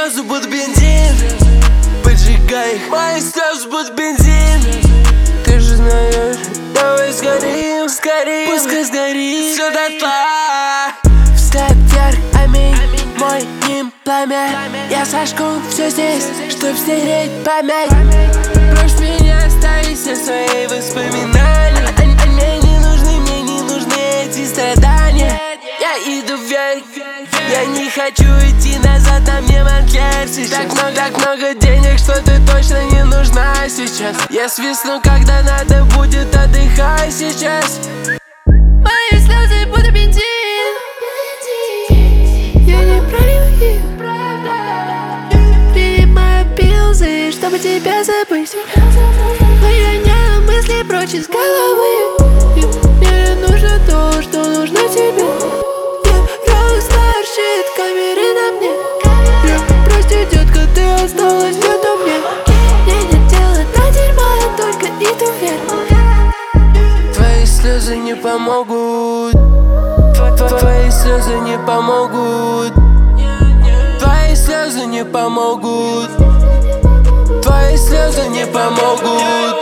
слезы будут бензин, поджигай их. Мои слезы будут бензин, ты же знаешь. Давай сгорим, сгорим, пускай сгорит все дотла. Встает вверх, аминь, мой ним пламя. Я сожгу все здесь, чтоб стереть память. Брось меня, оставь все свои воспоминания. Мне не нужны эти страдания. Я иду вверх, я не хочу идти назад, на мне манкер сейчас. Так много денег, что ты точно не нужна сейчас. Я свистну, когда надо будет, отдыхай сейчас. Мои слезы будут бензин, я не пролью их. Принимаю пилзы, чтобы тебя забыть. Выгоняю мысли прочь из головы. Мне нужно то, что нужно тебе. Рокстар, щит, камеры на мне. Прости, детка, ты осталась где-то мне. Мне нет дела до дерьма, я только иду вверх. Твои слезы не помогут. Твои слезы не помогут. Твои слезы не помогут. Твои слезы не помогут.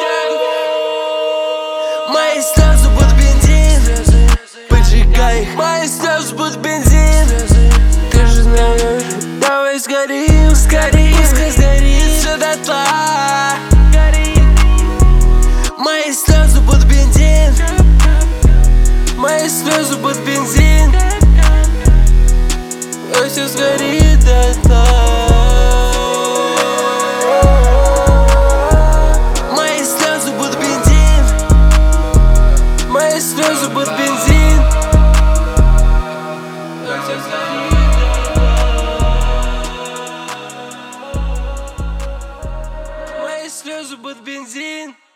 Мои слезы будут бензин, поджигай их. Мои слезы будут бензин, ты же знаешь. Давай сгорим, сгорим, пускай сгорит все дотла. Мои слезы будут бензин, мои слезы будут бензин, все сгорит дотла. Мои слезы будут бензин, мои слезы будут бензин, все сгорит дотла. Мои слезы будут бензин.